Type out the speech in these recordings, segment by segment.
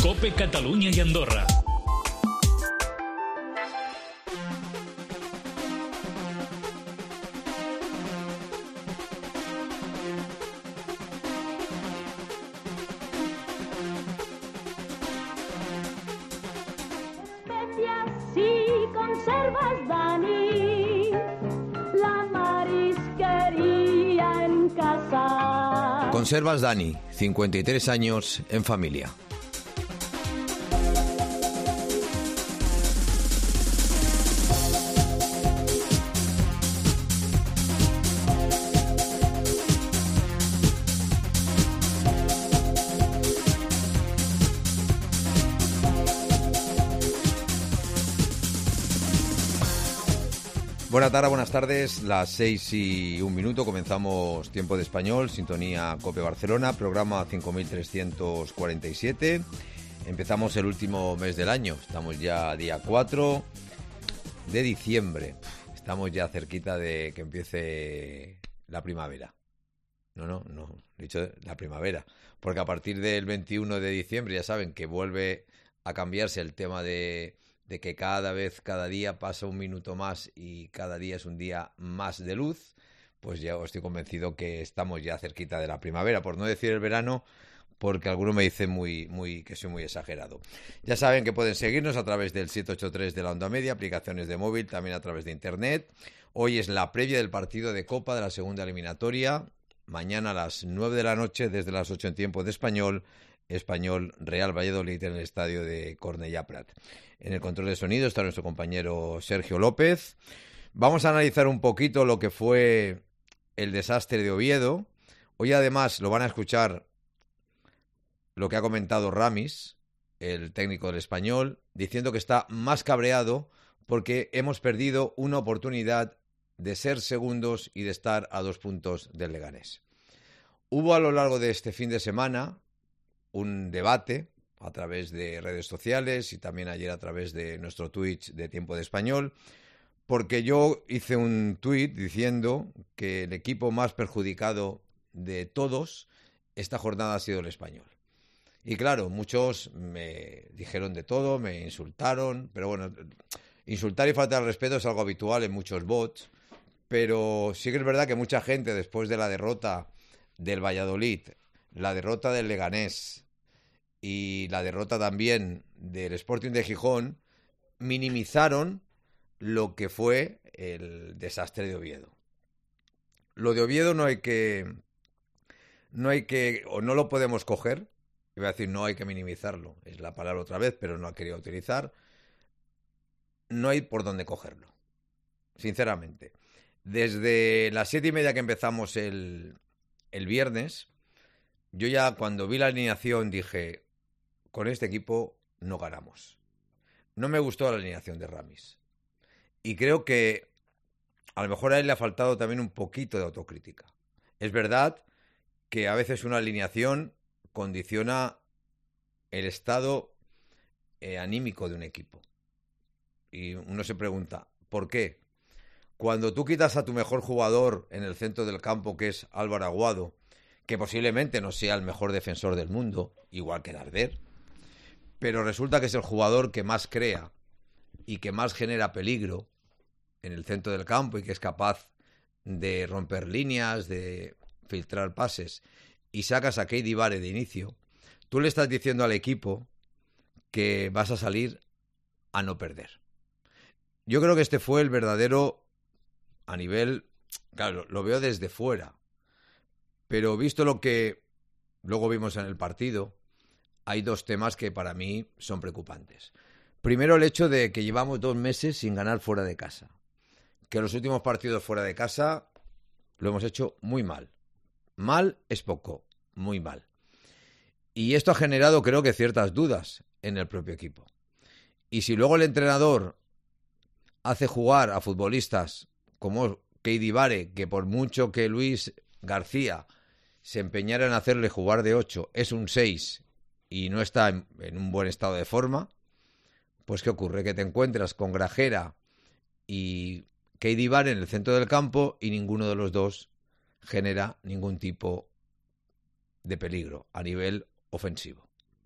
COPE Catalunya i Andorra. Conservas, Dani, la marisquería en casa. Conservas Dani, 53 años en familia. Buenas tardes, las 6:01, comenzamos Tiempo de Español, sintonía COPE Barcelona, programa 5347. Empezamos el último mes del año, estamos ya día 4 de diciembre, estamos ya cerquita de que empiece la primavera. No, he dicho la primavera, porque a partir del 21 de diciembre ya saben que vuelve a cambiarse el tema de que cada día pasa un minuto más y cada día es un día más de luz, pues ya estoy convencido que estamos ya cerquita de la primavera, por no decir el verano, porque algunos me dicen que soy muy exagerado. Ya saben que pueden seguirnos a través del 783 de la onda media, aplicaciones de móvil, también a través de internet. Hoy es la previa del partido de Copa de la segunda eliminatoria. Mañana a las 9 de la noche, desde las 8 en tiempo de Español Real Valladolid en el estadio de Cornellà Prat. En el control de sonido está nuestro compañero Sergio López. Vamos a analizar un poquito lo que fue el desastre de Oviedo. Hoy además lo van a escuchar lo que ha comentado Ramis, el técnico del Español, diciendo que está más cabreado porque hemos perdido una oportunidad de ser segundos y de estar a 2 puntos del Leganés. Hubo a lo largo de este fin de semana un debate a través de redes sociales y también ayer a través de nuestro Twitch de Tiempo de Español, porque yo hice un tuit diciendo que el equipo más perjudicado de todos esta jornada ha sido el Español. Y claro, muchos me dijeron de todo, me insultaron, pero bueno, insultar y faltar al respeto es algo habitual en muchos bots, pero sí que es verdad que mucha gente, después de la derrota del Valladolid, la derrota del Leganés y la derrota también del Sporting de Gijón, minimizaron lo que fue el desastre de Oviedo. Lo de Oviedo no hay que o no lo podemos coger, iba a decir no hay que minimizarlo, es la palabra otra vez, pero no la quería utilizar, no hay por dónde cogerlo, sinceramente. Desde las 7:30 que empezamos el viernes, yo ya cuando vi la alineación dije, con este equipo no ganamos. No me gustó la alineación de Ramis. Y creo que a lo mejor a él le ha faltado también un poquito de autocrítica. Es verdad que a veces una alineación condiciona el estado anímico de un equipo. Y uno se pregunta, ¿por qué? Cuando tú quitas a tu mejor jugador en el centro del campo, que es Álvaro Aguado, que posiblemente no sea el mejor defensor del mundo, igual que Darder, pero resulta que es el jugador que más crea y que más genera peligro en el centro del campo y que es capaz de romper líneas, de filtrar pases, y sacas a Keidi Vare de inicio, tú le estás diciendo al equipo que vas a salir a no perder. Yo creo que este fue el verdadero, a nivel, claro, lo veo desde fuera, pero visto lo que luego vimos en el partido, hay 2 temas que para mí son preocupantes. Primero, el hecho de que llevamos 2 meses sin ganar fuera de casa. Que los últimos partidos fuera de casa lo hemos hecho muy mal. Mal es poco, muy mal. Y esto ha generado, creo que, ciertas dudas en el propio equipo. Y si luego el entrenador hace jugar a futbolistas como Keidi Vare, que por mucho que Luis García se empeñara en hacerle jugar de 8, es un 6 y no está en un buen estado de forma, pues ¿qué ocurre? Que te encuentras con Grajera y Keidi Vare en el centro del campo y ninguno de los dos genera ningún tipo de peligro a nivel ofensivo.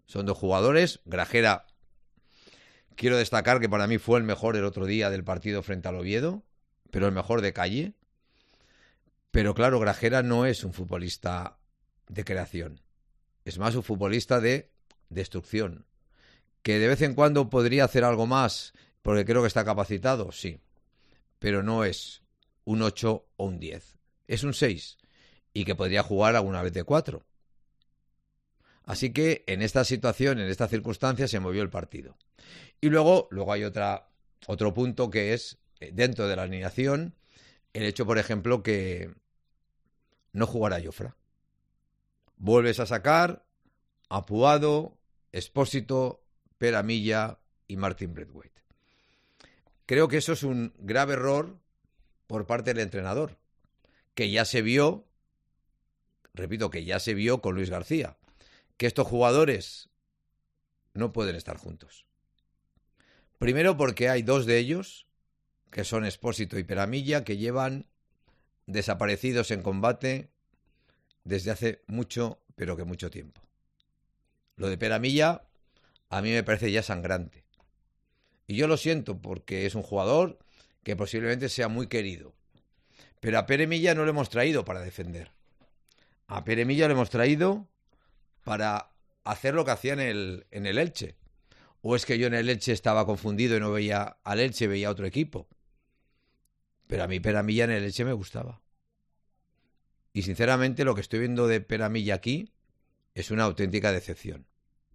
Son dos jugadores. Grajera, quiero destacar que para mí fue el mejor el otro día del partido frente al Oviedo, pero el mejor de calle. Pero claro, Grajera no es un futbolista de creación. Es más un futbolista de destrucción. Que de vez en cuando podría hacer algo más, porque creo que está capacitado, sí. Pero no es un 8 o un 10. Es un 6. Y que podría jugar alguna vez de 4. Así que en esta situación, en esta circunstancia, se movió el partido. Y luego hay otro punto que es, dentro de la alineación, el hecho, por ejemplo, que no jugara Jofra. Vuelves a sacar a Puado, Expósito, Pere Milla y Martin Braithwaite. Creo que eso es un grave error por parte del entrenador, que ya se vio, repito, que ya se vio con Luis García, que estos jugadores no pueden estar juntos. Primero porque hay dos de ellos, que son Expósito y Pere Milla, que llevan desaparecidos en combate desde hace mucho, pero que mucho tiempo. Lo de Pere Milla a mí me parece ya sangrante. Y yo lo siento porque es un jugador que posiblemente sea muy querido. Pero a Pere Milla no lo hemos traído para defender. A Pere Milla lo hemos traído para hacer lo que hacía en el Elche. ¿O es que yo en el Elche estaba confundido y no veía al Elche, veía a otro equipo? Pero a mí Pere Milla en el Elche me gustaba. Y sinceramente lo que estoy viendo de Pere Milla aquí es una auténtica decepción.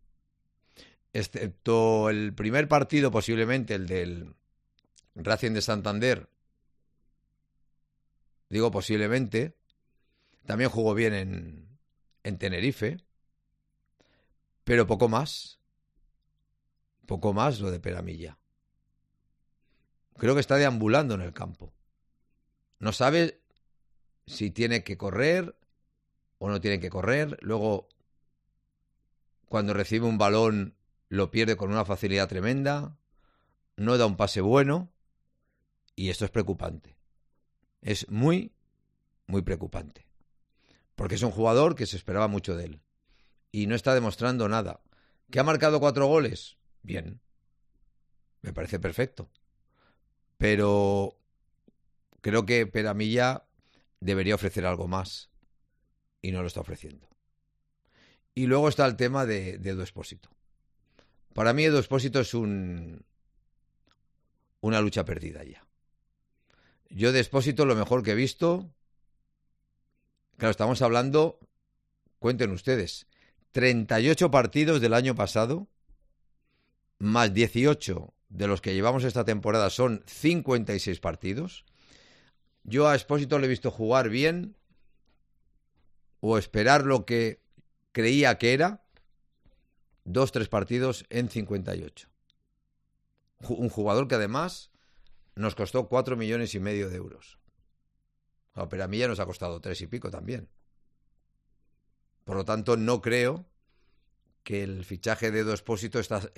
Excepto el primer partido, posiblemente el del Racing de Santander, digo posiblemente, también jugó bien en Tenerife, pero poco más lo de Pere Milla. Creo que está deambulando en el campo. No sabe si tiene que correr o no tiene que correr. Luego, cuando recibe un balón, lo pierde con una facilidad tremenda, no da un pase bueno, y esto es preocupante. Es muy, muy preocupante. Porque es un jugador que se esperaba mucho de él. Y no está demostrando nada. ¿Que ha marcado 4 goles? Bien. Me parece perfecto. Pero creo que Pere Milla debería ofrecer algo más. Y no lo está ofreciendo. Y luego está el tema de Edu Expósito. Para mí Edu Expósito es una lucha perdida ya. Yo de Expósito lo mejor que he visto, claro, estamos hablando, cuenten ustedes, 38 partidos del año pasado, más 18 de los que llevamos esta temporada, son 56 partidos. Yo a Expósito le he visto jugar bien o esperar lo que creía que era 2-3 partidos en 58. Un jugador que además nos costó 4,5 millones de euros. Pero a mí ya nos ha costado 3 y pico también. Por lo tanto, no creo que el fichaje de Edu Expósito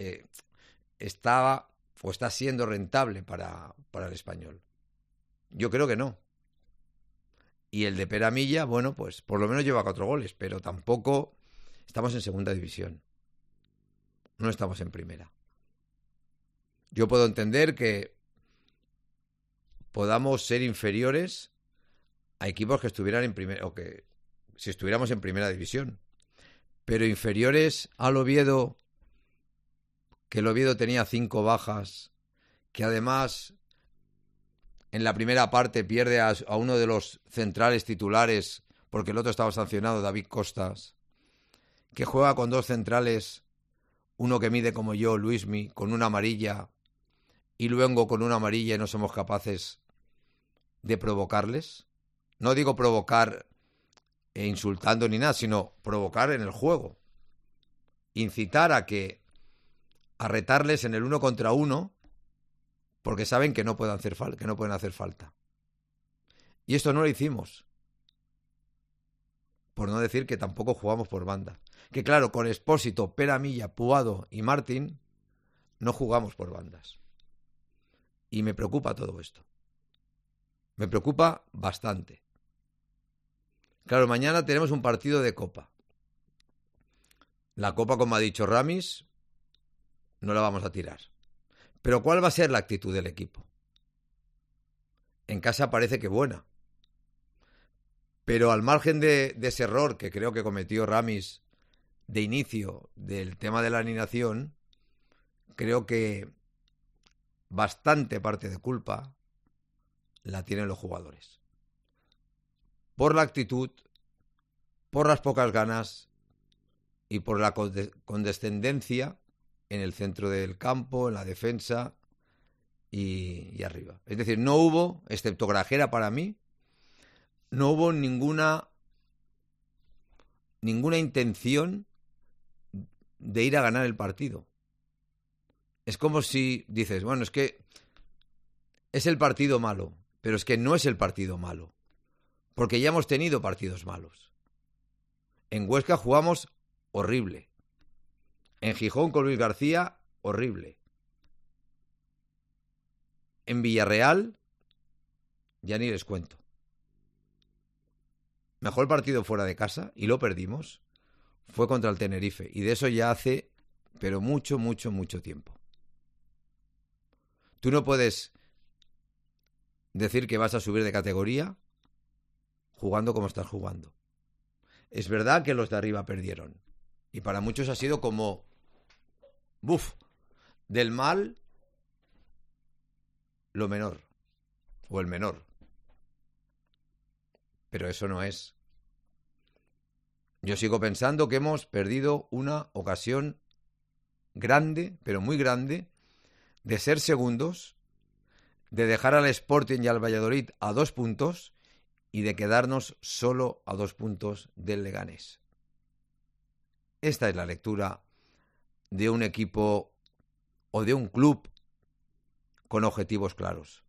está siendo rentable para el Español. Yo creo que no. Y el de Pere Milla, bueno, pues por lo menos lleva 4 goles, pero tampoco estamos en segunda división. No estamos en primera. Yo puedo entender que podamos ser inferiores a equipos que estuvieran en primera, o que si estuviéramos en primera división, pero inferiores al Oviedo, que el Oviedo tenía 5 bajas, que además en la primera parte pierde a uno de los centrales titulares porque el otro estaba sancionado, David Costas, que juega con 2 centrales, uno que mide como yo, Luismi, con una amarilla, y luego con una amarilla y no somos capaces de provocarles. No digo provocar insultando ni nada, sino provocar en el juego. Incitar a retarles en el 1 contra 1 porque saben que no pueden hacer falta. Y esto no lo hicimos. Por no decir que tampoco jugamos por banda. Que claro, con Expósito, Pere Milla, Puado y Martín no jugamos por bandas. Y me preocupa todo esto. Me preocupa bastante. Claro, mañana tenemos un partido de Copa. La copa, como ha dicho Ramis, no la vamos a tirar. Pero ¿cuál va a ser la actitud del equipo? En casa parece que buena. Pero al margen de ese error que creo que cometió Ramis de inicio del tema de la alineación, creo que bastante parte de culpa la tienen los jugadores. Por la actitud, por las pocas ganas y por la condescendencia en el centro del campo, en la defensa y arriba. Es decir, no hubo, excepto Grajera para mí, no hubo ninguna intención de ir a ganar el partido. Es como si dices, bueno, es que es el partido malo, pero es que no es el partido malo, porque ya hemos tenido partidos malos. En Huesca jugamos horrible. En Gijón con Luis García, horrible. En Villarreal, ya ni les cuento. Mejor partido fuera de casa, y lo perdimos, fue contra el Tenerife. Y de eso ya hace, pero mucho, mucho, mucho tiempo. Tú no puedes decir que vas a subir de categoría jugando como estás jugando. Es verdad que los de arriba perdieron. Y para muchos ha sido como... del mal lo menor. O el menor. Pero eso no es. Yo sigo pensando que hemos perdido una ocasión grande, pero muy grande, de ser segundos, de dejar al Sporting y al Valladolid a 2 puntos y de quedarnos solo a 2 puntos del Leganés. Esta es la lectura de un equipo o de un club con objetivos claros.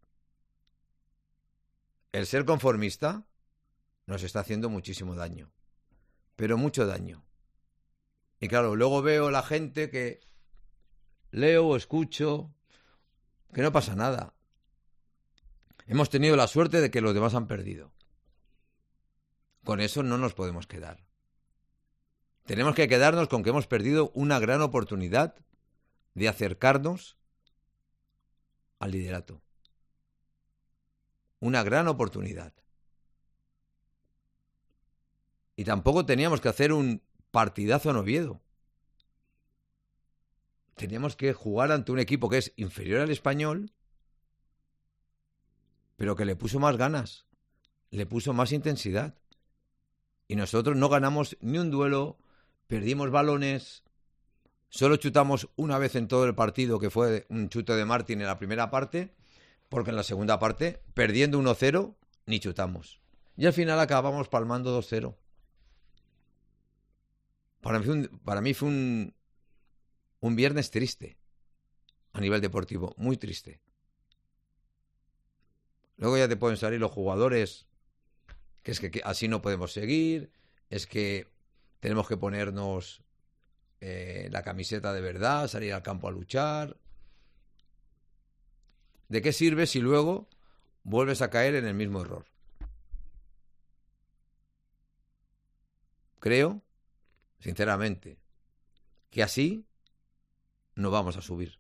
El ser conformista nos está haciendo muchísimo daño, pero mucho daño. Y claro, luego veo la gente que leo o escucho que no pasa nada. Hemos tenido la suerte de que los demás han perdido. Con eso no nos podemos quedar. Tenemos que quedarnos con que hemos perdido una gran oportunidad de acercarnos al liderato. Una gran oportunidad. Y tampoco teníamos que hacer un partidazo en Oviedo. Teníamos que jugar ante un equipo que es inferior al Español, pero que le puso más ganas, le puso más intensidad. Y nosotros no ganamos ni un duelo, perdimos balones, solo chutamos una vez en todo el partido, que fue un chute de Martín en la primera parte, porque en la segunda parte, perdiendo 1-0, ni chutamos. Y al final acabamos palmando 2-0. Para mí fue un viernes triste, a nivel deportivo, muy triste. Luego ya te pueden salir los jugadores, que es que así no podemos seguir, es que tenemos que ponernos la camiseta de verdad, salir al campo a luchar. ¿De qué sirve si luego vuelves a caer en el mismo error? Creo, sinceramente, que así no vamos a subir.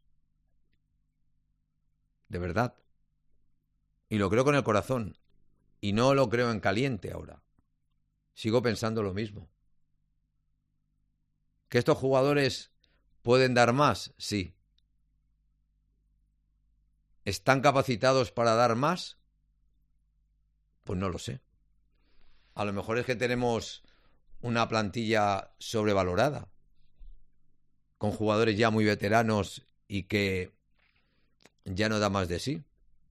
De verdad. Y lo creo con el corazón. Y no lo creo en caliente ahora. Sigo pensando lo mismo. ¿Que estos jugadores pueden dar más? Sí. ¿Están capacitados para dar más? Pues no lo sé. A lo mejor es que tenemos una plantilla sobrevalorada, con jugadores ya muy veteranos y que ya no da más de sí.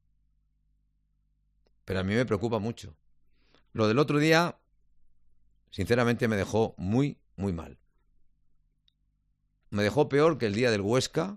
Pero a mí me preocupa mucho. Lo del otro día, sinceramente, me dejó muy, muy mal. Me dejó peor que el día del Huesca,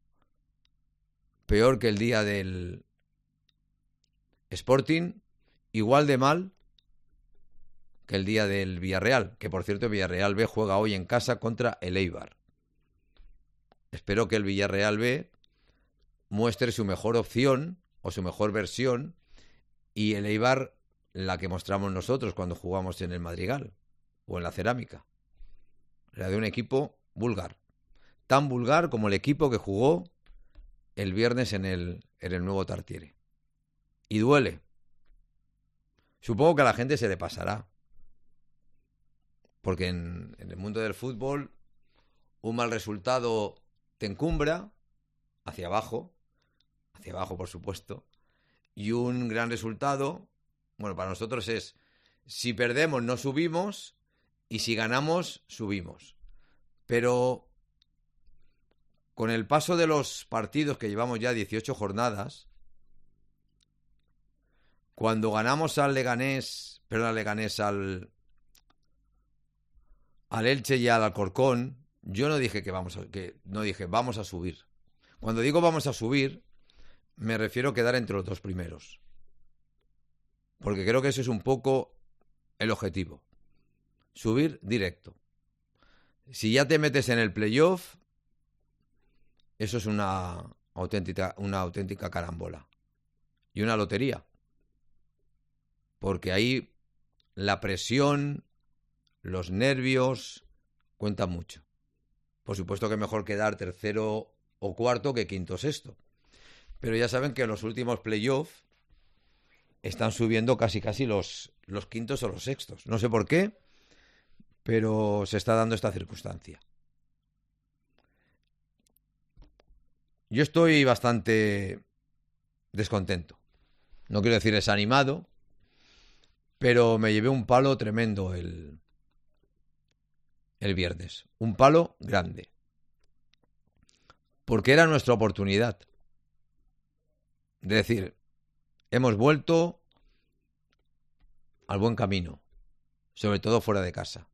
peor que el día del Sporting, igual de mal que el día del Villarreal, que por cierto Villarreal B juega hoy en casa contra el Eibar. Espero que el Villarreal B muestre su mejor opción o su mejor versión y el Eibar la que mostramos nosotros cuando jugamos en el Madrigal o en la Cerámica. La de un equipo vulgar. Tan vulgar como el equipo que jugó el viernes en el nuevo Tartiere. Y duele. Supongo que a la gente se le pasará. Porque en el mundo del fútbol, un mal resultado te encumbra hacia abajo por supuesto, y un gran resultado, bueno, para nosotros es, si perdemos no subimos y si ganamos subimos. Pero con el paso de los partidos, que llevamos ya 18 jornadas, cuando ganamos al Leganés, al Elche y al Alcorcón, yo no dije vamos a subir. Cuando digo vamos a subir, me refiero a quedar entre los dos primeros. Porque creo que ese es un poco el objetivo. Subir directo. Si ya te metes en el playoff, eso es una auténtica carambola. Y una lotería. Porque ahí la presión, los nervios, cuentan mucho. Por supuesto que mejor quedar tercero o cuarto que quinto o sexto. Pero ya saben que en los últimos playoffs están subiendo casi los quintos o los sextos. No sé por qué, pero se está dando esta circunstancia. Yo estoy bastante descontento. No quiero decir desanimado, pero me llevé un palo tremendo el viernes. Un palo grande. Porque era nuestra oportunidad. De decir, hemos vuelto al buen camino, sobre todo fuera de casa.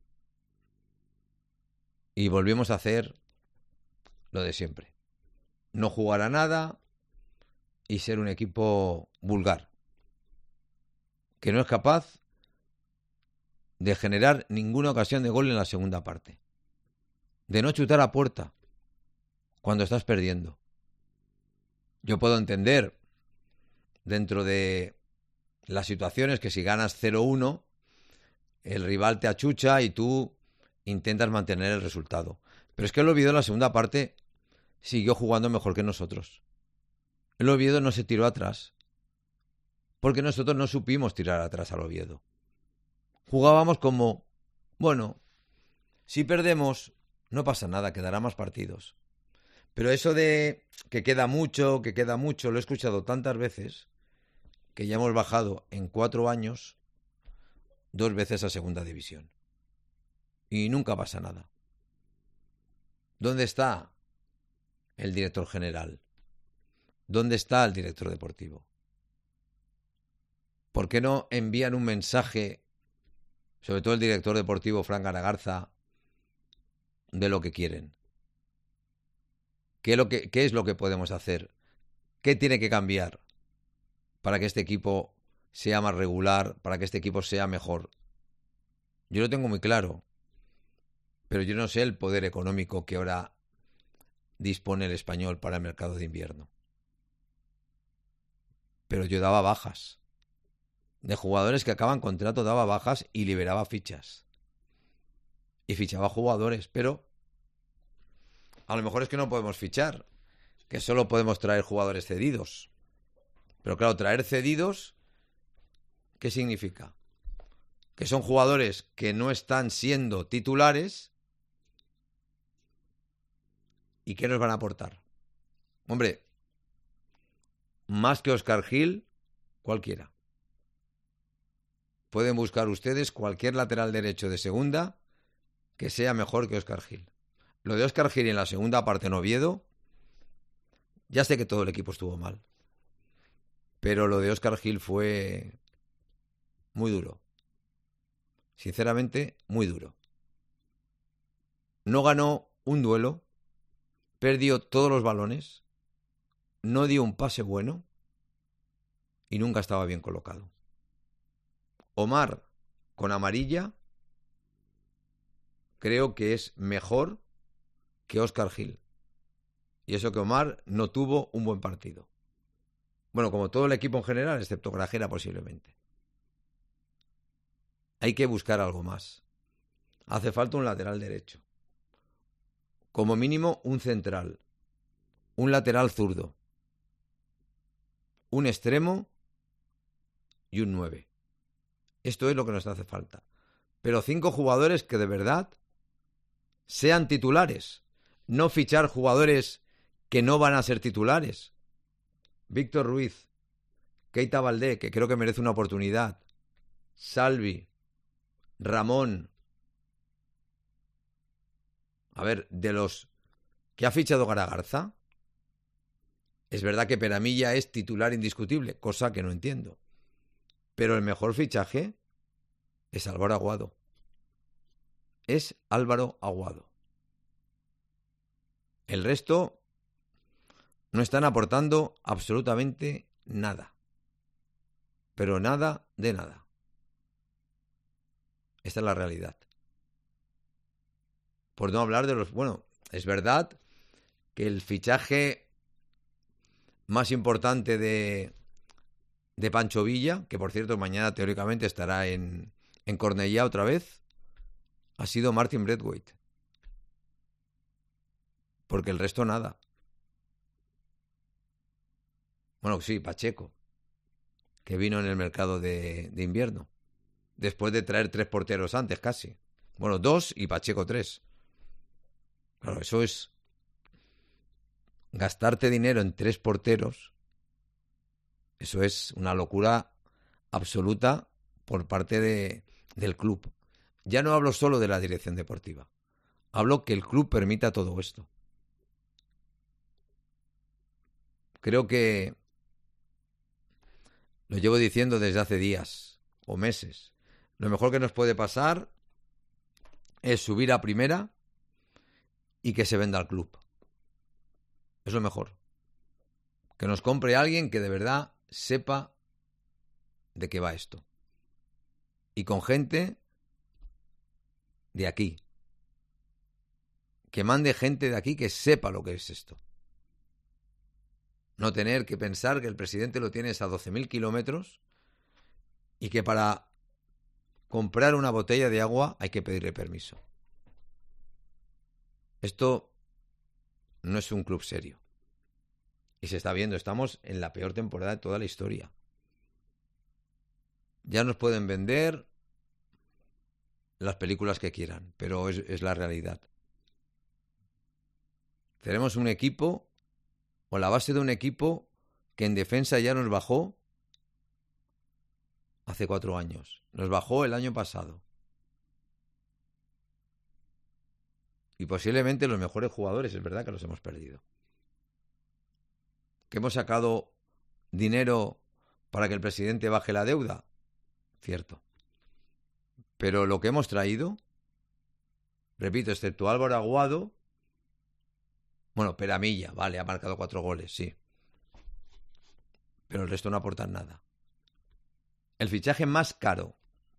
Y volvimos a hacer lo de siempre. No jugar a nada y ser un equipo vulgar, que no es capaz de generar ninguna ocasión de gol en la segunda parte. De no chutar a puerta cuando estás perdiendo. Yo puedo entender, dentro de las situaciones, que si ganas 0-1, el rival te achucha y tú intentas mantener el resultado. Pero es que el Oviedo en la segunda parte siguió jugando mejor que nosotros. El Oviedo no se tiró atrás, porque nosotros no supimos tirar atrás al Oviedo. Jugábamos como, bueno, si perdemos, no pasa nada, quedará más partidos. Pero eso de que queda mucho, lo he escuchado tantas veces, que ya hemos bajado en 4 años 2 veces a segunda división. Y nunca pasa nada. ¿Dónde está el director general? ¿Dónde está el director deportivo? ¿Por qué no envían un mensaje, sobre todo el director deportivo Fran Garagarza, de lo que quieren? ¿Qué es lo que podemos hacer? ¿Qué tiene que cambiar para que este equipo sea más regular, para que este equipo sea mejor? Yo lo tengo muy claro, pero yo no sé el poder económico que ahora dispone el Español para el mercado de invierno. Pero yo daba bajas. De jugadores que acaban contrato daba bajas y liberaba fichas. Y fichaba jugadores, pero a lo mejor es que no podemos fichar, que solo podemos traer jugadores cedidos. Pero claro, traer cedidos, ¿qué significa? Que son jugadores que no están siendo titulares. ¿Y qué nos van a aportar? Hombre, más que Óscar Gil, cualquiera. Pueden buscar ustedes cualquier lateral derecho de segunda que sea mejor que Óscar Gil. Lo de Óscar Gil en la segunda parte en Oviedo, ya sé que todo el equipo estuvo mal, pero lo de Óscar Gil fue muy duro. Sinceramente, muy duro. No ganó un duelo, perdió todos los balones, no dio un pase bueno y nunca estaba bien colocado. Omar, con amarilla, creo que es mejor que Óscar Gil. Y eso que Omar no tuvo un buen partido. Bueno, como todo el equipo en general, excepto Grajera posiblemente. Hay que buscar algo más. Hace falta un lateral derecho. como mínimo un central, un lateral zurdo, un extremo y un 9. Esto es lo que nos hace falta. Pero 5 jugadores que de verdad sean titulares, no fichar jugadores que no van a ser titulares. Víctor Ruiz, Keita Baldé, que creo que merece una oportunidad, Salvi, Ramón. A ver, de los que ha fichado Garagarza, es verdad que Peramilla es titular indiscutible, cosa que no entiendo. Pero el mejor fichaje es Álvaro Aguado. Es Álvaro Aguado. El resto no están aportando absolutamente nada. Pero nada de nada. Esta es la realidad. Por no hablar de los... Bueno, es verdad que el fichaje más importante de Pancho Villa, que por cierto mañana teóricamente estará en Cornellá otra vez, ha sido Martin Braithwaite. Porque el resto nada. Bueno, sí, Pacheco, que vino en el mercado de invierno, después de traer 3 porteros antes casi. Bueno, 2 y Pacheco 3. Claro, eso es gastarte dinero en 3 porteros. Eso es una locura absoluta por parte del club. Ya no hablo solo de la dirección deportiva. Hablo que el club permita todo esto. Creo que lo llevo diciendo desde hace días o meses. Lo mejor que nos puede pasar es subir a primera y que se venda al club. Es lo mejor. Que nos compre alguien que de verdad sepa de qué va esto. Y con gente de aquí. Que mande gente de aquí que sepa lo que es esto. No tener que pensar que el presidente lo tienes a 12.000 kilómetros y que para comprar una botella de agua hay que pedirle permiso. Esto no es un club serio. Y se está viendo, estamos en la peor temporada de toda la historia. Ya nos pueden vender las películas que quieran, pero es la realidad. Tenemos un equipo, o la base de un equipo, que en defensa ya nos bajó hace 4 años. Nos bajó el año pasado. Y posiblemente los mejores jugadores, es verdad que los hemos perdido. ¿Que hemos sacado dinero para que el presidente baje la deuda? Cierto. Pero lo que hemos traído, repito, excepto Álvaro Aguado, bueno, Peramilla, vale, ha marcado 4 goles, sí. Pero el resto no aportan nada. El fichaje más caro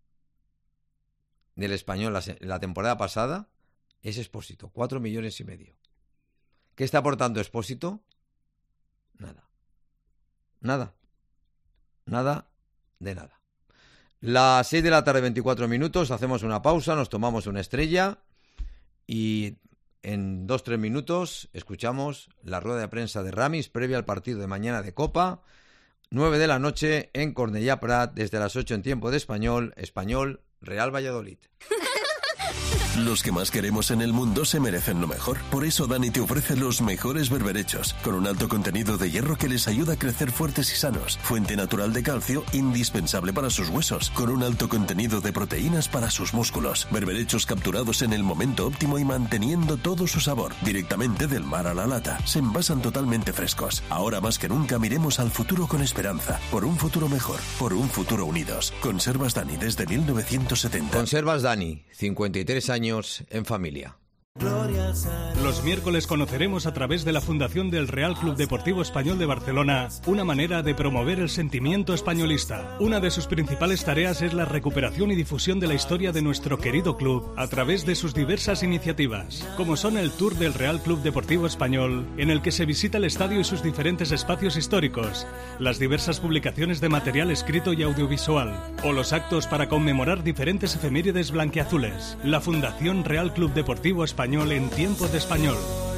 del Español la temporada pasada es Expósito, 4,5 millones. ¿Qué está aportando Expósito? Nada. Nada. Nada de nada. Las 6 de la tarde, 24 minutos, hacemos una pausa, nos tomamos una estrella y en 2-3 minutos escuchamos la rueda de prensa de Ramis previa al partido de mañana de Copa, 9 de la noche en Cornellà Prat, desde las 8 en tiempo de Español, Real Valladolid. Los que más queremos en el mundo se merecen lo mejor. Por eso Dani te ofrece los mejores berberechos, con un alto contenido de hierro que les ayuda a crecer fuertes y sanos. Fuente natural de calcio, indispensable para sus huesos, con un alto contenido de proteínas para sus músculos. Berberechos capturados en el momento óptimo y manteniendo todo su sabor, directamente del mar a la lata. Se envasan totalmente frescos. Ahora más que nunca miremos al futuro con esperanza. Por un futuro mejor, por un futuro unidos. Conservas Dani desde 1970. Conservas Dani, 53 años en familia. Los miércoles conoceremos a través de la Fundación del Real Club Deportivo Español de Barcelona una manera de promover el sentimiento españolista. Una de sus principales tareas es la recuperación y difusión de la historia de nuestro querido club a través de sus diversas iniciativas, como son el Tour del Real Club Deportivo Español, en el que se visita el estadio y sus diferentes espacios históricos, las diversas publicaciones de material escrito y audiovisual, o los actos para conmemorar diferentes efemérides blanquiazules. La Fundación Real Club Deportivo Español español en tiempo de español.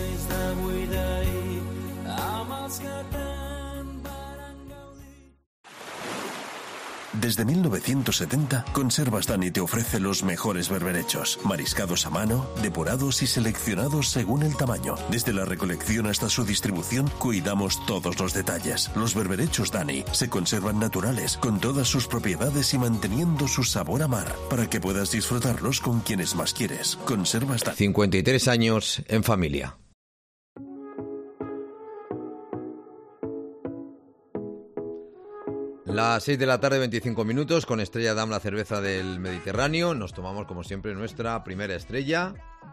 Desde 1970, Conservas Dani te ofrece los mejores berberechos, mariscados a mano, depurados y seleccionados según el tamaño. Desde la recolección hasta su distribución, cuidamos todos los detalles. Los berberechos Dani se conservan naturales, con todas sus propiedades y manteniendo su sabor a mar, para que puedas disfrutarlos con quienes más quieres. Conservas Dani. 53 años en familia. Las 6 de la tarde, 25 minutos, con Estrella Damm, la cerveza del Mediterráneo. Nos tomamos, como siempre, nuestra primera estrella.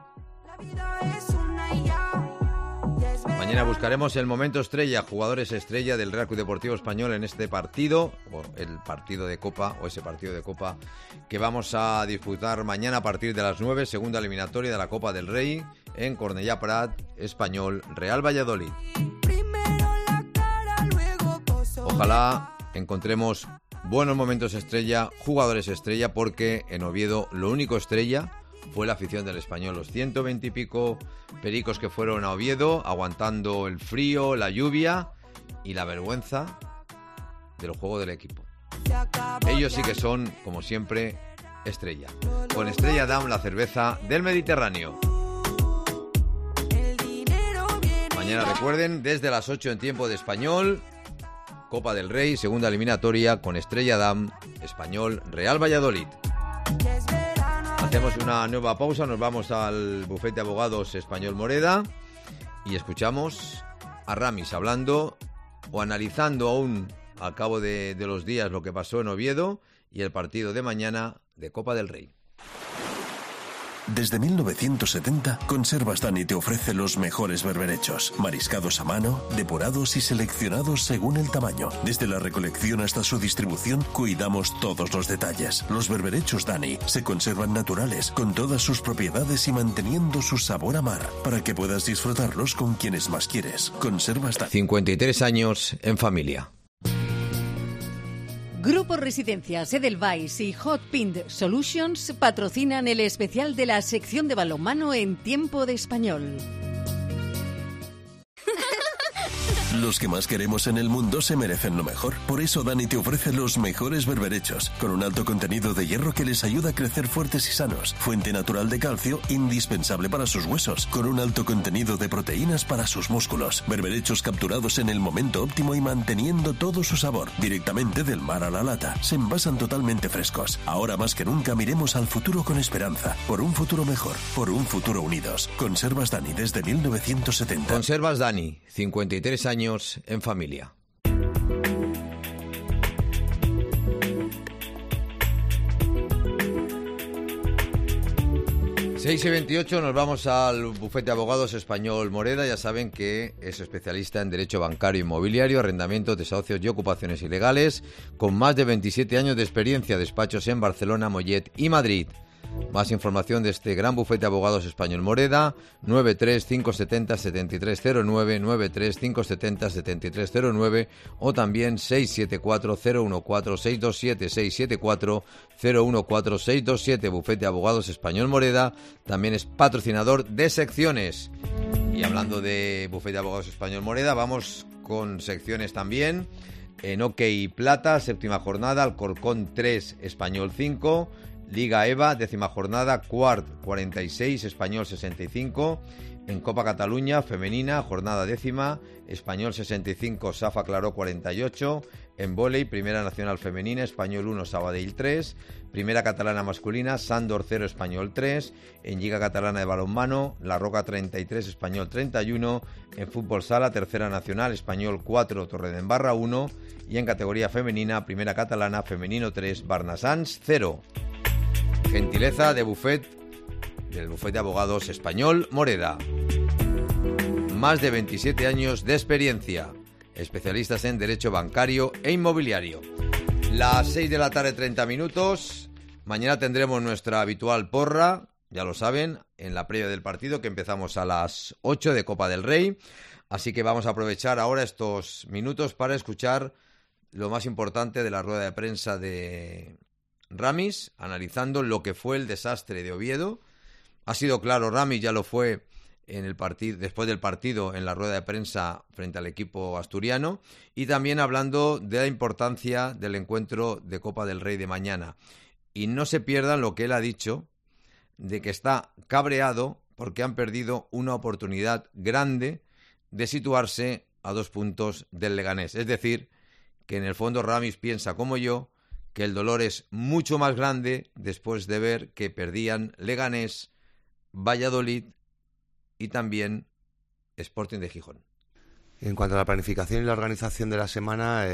Mañana buscaremos el momento estrella, jugadores estrella del Real Club Deportivo Español en este partido, o el partido de Copa, o ese partido de Copa que vamos a disputar mañana a partir de las 9, segunda eliminatoria de la Copa del Rey, en Cornellà Prat, Español, Real Valladolid. Ojalá encontremos buenos momentos estrella, jugadores estrella, porque en Oviedo lo único estrella fue la afición del Español, los 120 y pico pericos que fueron a Oviedo, aguantando el frío, la lluvia y la vergüenza del juego del equipo. Ellos sí que son, como siempre, estrella. Con Estrella Damm, la cerveza del Mediterráneo. Mañana, recuerden, desde las 8 en tiempo de español, Copa del Rey, segunda eliminatoria, con Estrella Damm, Español, Real Valladolid. Hacemos una nueva pausa, nos vamos al bufete de abogados Español Moreda y escuchamos a Ramis hablando o analizando aún al cabo de los días lo que pasó en Oviedo y el partido de mañana de Copa del Rey. Desde 1970, Conservas Dani te ofrece los mejores berberechos, mariscados a mano, depurados y seleccionados según el tamaño. Desde la recolección hasta su distribución, cuidamos todos los detalles. Los berberechos Dani se conservan naturales, con todas sus propiedades y manteniendo su sabor a mar, para que puedas disfrutarlos con quienes más quieres. Conservas Dani. 53 años en familia. Grupo Residencias Edelweiss y Hot Pint Solutions patrocinan el especial de la sección de balonmano en tiempo de español. Los que más queremos en el mundo se merecen lo mejor. Por eso Dani te ofrece los mejores berberechos, con un alto contenido de hierro que les ayuda a crecer fuertes y sanos. Fuente natural de calcio, indispensable para sus huesos, con un alto contenido de proteínas para sus músculos. Berberechos capturados en el momento óptimo y manteniendo todo su sabor, directamente del mar a la lata. Se envasan totalmente frescos. Ahora más que nunca miremos al futuro con esperanza. Por un futuro mejor, por un futuro unidos. Conservas Dani desde 1970. Conservas Dani, 53 años en familia. Seis y 28, nos vamos al bufete de abogados Español Moreda. Ya saben que es especialista en derecho bancario, inmobiliario, arrendamientos, desahucios y ocupaciones ilegales, con más de 27 años de experiencia, despachos en Barcelona, Mollet y Madrid. Más información de este gran bufete de abogados Español Moreda, 935707309, 935707309 o también 674-014-627, 674-014-627. Bufete de abogados Español Moreda también es patrocinador de secciones. Y hablando de bufete de abogados Español Moreda, vamos con secciones también. En Hockey Plata, séptima jornada, Alcorcón 3, Español 5. Liga EVA, décima jornada, Quart 46, Español 65. En Copa Cataluña, femenina, jornada décima, Español 65, Safa Claró 48. En vóley, primera nacional femenina, Español 1, Sabadell 3. Primera catalana masculina, Sándor 0, Español 3. En Liga Catalana de Balonmano, La Roca 33, Español 31. En fútbol sala, tercera nacional, Español 4, Torredembarra 1. Y en categoría femenina, primera catalana, femenino 3, Barnasans 0. Gentileza de bufete de abogados Español Moreda. Más de 27 años de experiencia. Especialistas en derecho bancario e inmobiliario. Las 6 de la tarde, 30 minutos. Mañana tendremos nuestra habitual porra, ya lo saben, en la previa del partido, que empezamos a las 8 de Copa del Rey. Así que vamos a aprovechar ahora estos minutos para escuchar lo más importante de la rueda de prensa de Ramis, analizando lo que fue el desastre de Oviedo Ha sido claro, Ramis ya lo fue en el partido, después del partido, en la rueda de prensa frente al equipo asturiano, y también hablando de la importancia del encuentro de Copa del Rey de mañana. Y no se pierdan lo que él ha dicho, de que está cabreado porque han perdido una oportunidad grande de situarse a 2 puntos del Leganés. Es decir, que en el fondo Ramis piensa como yo que el dolor es mucho más grande después de ver que perdían Leganés, Valladolid y también Sporting de Gijón. En cuanto a la planificación y la organización de la semana,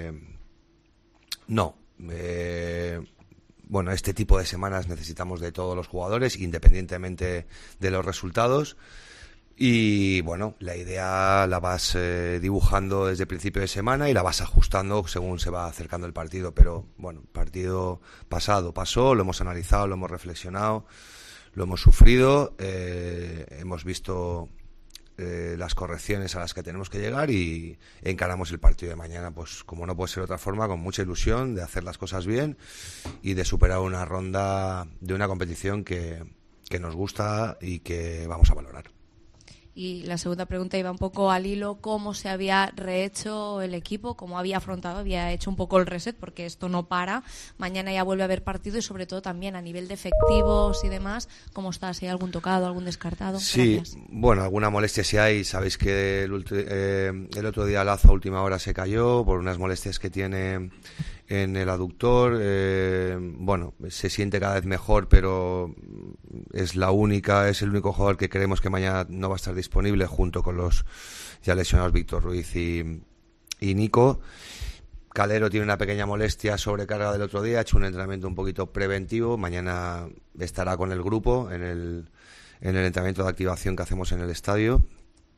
no. Bueno, este tipo de semanas necesitamos de todos los jugadores, independientemente de los resultados. Y bueno, la idea la vas dibujando desde el principio de semana y la vas ajustando según se va acercando el partido. Pero bueno, el partido pasado pasó, lo hemos analizado, lo hemos reflexionado, lo hemos sufrido, hemos visto las correcciones a las que tenemos que llegar y encaramos el partido de mañana, pues como no puede ser de otra forma, con mucha ilusión de hacer las cosas bien y de superar una ronda de una competición que nos gusta y que vamos a valorar. Y la segunda pregunta iba un poco al hilo, cómo se había rehecho el equipo, cómo había afrontado, había hecho un poco el reset, porque esto no para. Mañana ya vuelve a haber partido y sobre todo también a nivel de efectivos y demás, ¿cómo está? ¿Si hay algún tocado, algún descartado? Sí, gracias. Bueno, alguna molestia sí hay. Sabéis que el otro día Lazo a última hora se cayó por unas molestias que tiene en el aductor. Bueno, se siente cada vez mejor, pero es el único jugador que creemos que mañana no va a estar disponible, junto con los ya lesionados Víctor Ruiz y Nico. Calero tiene una pequeña molestia, sobrecarga del otro día, ha hecho un entrenamiento un poquito preventivo, mañana estará con el grupo en el entrenamiento de activación que hacemos en el estadio.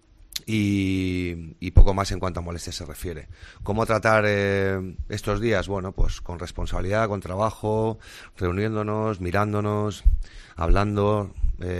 Y poco más en cuanto a molestias se refiere. ¿Cómo tratar estos días? Bueno, pues con responsabilidad, con trabajo, reuniéndonos, mirándonos, hablando,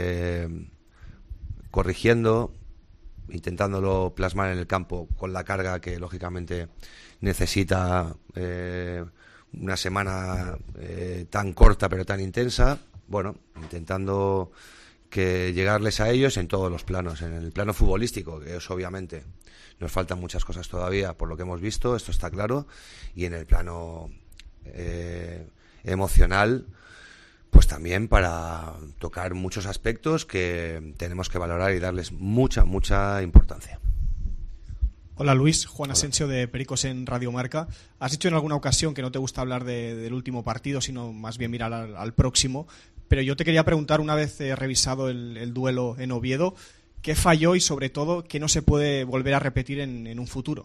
corrigiendo, intentándolo plasmar en el campo con la carga que lógicamente necesita una semana tan corta pero tan intensa. Bueno, intentando que llegarles a ellos en todos los planos. En el plano futbolístico, que es obviamente nos faltan muchas cosas todavía por lo que hemos visto, esto está claro, y en el plano emocional, pues también para tocar muchos aspectos que tenemos que valorar y darles mucha importancia. Hola Luis, Juan Asensio de Pericos en Radio Marca. Has dicho en alguna ocasión que no te gusta hablar del último partido, sino más bien mirar al próximo. Pero yo te quería preguntar, una vez revisado el duelo en Oviedo, ¿qué falló y sobre todo qué no se puede volver a repetir en un futuro?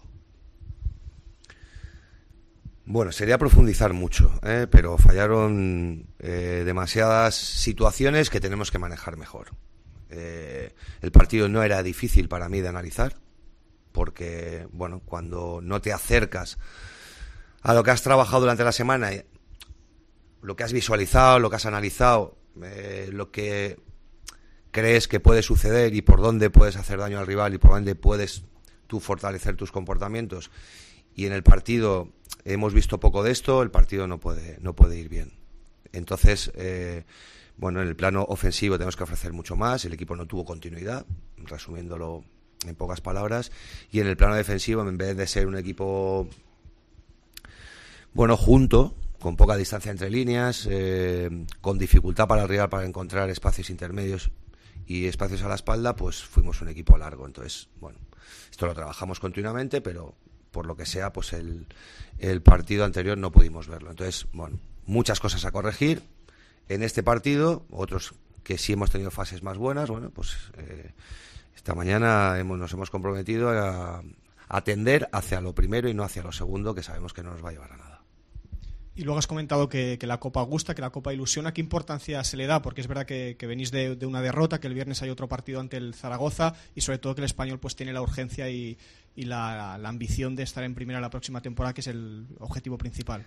Bueno, sería profundizar mucho, pero fallaron demasiadas situaciones que tenemos que manejar mejor. El partido no era difícil para mí de analizar, porque bueno, cuando no te acercas a lo que has trabajado durante la semana, lo que has visualizado, lo que has analizado, lo que crees que puede suceder y por dónde puedes hacer daño al rival y por dónde puedes tú fortalecer tus comportamientos, y en el partido hemos visto poco de esto, el partido no puede ir bien. Entonces, bueno, en el plano ofensivo tenemos que ofrecer mucho más, el equipo no tuvo continuidad, resumiéndolo en pocas palabras, y en el plano defensivo, en vez de ser un equipo bueno, junto, con poca distancia entre líneas, con dificultad para el rival para encontrar espacios intermedios y espacios a la espalda, pues fuimos un equipo largo. Entonces, bueno, esto lo trabajamos continuamente, pero por lo que sea, pues el partido anterior no pudimos verlo. Entonces, bueno, muchas cosas a corregir en este partido, otros que sí hemos tenido fases más buenas. Bueno, pues esta mañana nos hemos comprometido a atender hacia lo primero y no hacia lo segundo, que sabemos que no nos va a llevar a nada. Y luego has comentado que la Copa gusta, que la Copa ilusiona. ¿Qué importancia se le da? Porque es verdad que venís de una derrota, que el viernes hay otro partido ante el Zaragoza y sobre todo que el Español pues tiene la urgencia y la ambición de estar en primera la próxima temporada, que es el objetivo principal.